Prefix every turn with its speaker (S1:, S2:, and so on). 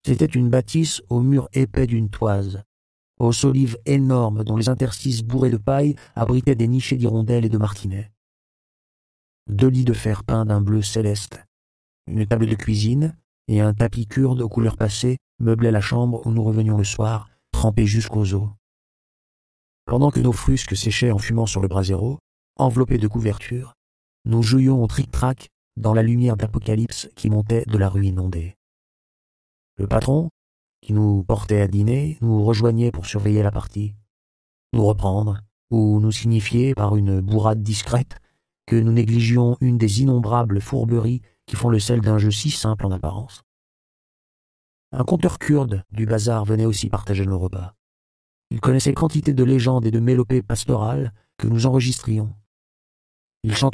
S1: C'était une bâtisse aux murs épais d'une toise, aux solives énormes dont les interstices bourrés de paille abritaient des nichées d'hirondelles et de martinets. 2 lits de fer peints d'un bleu céleste, une table de cuisine et un tapis kurde aux couleurs passées meublaient la chambre où nous revenions le soir, trempés jusqu'aux os. Pendant que nos frusques séchaient en fumant sur le brasero, enveloppés de couvertures, nous jouions au tric-trac dans la lumière d'apocalypse qui montait de la rue inondée. Le patron, qui nous portait à dîner, nous rejoignait pour surveiller la partie, nous reprendre, ou nous signifier par une bourrade discrète que nous négligions une des innombrables fourberies qui font le sel d'un jeu si simple en apparence. Un conteur kurde du bazar venait aussi partager nos repas. Il connaissait quantité de légendes et de mélopées pastorales que nous enregistrions. Il chantait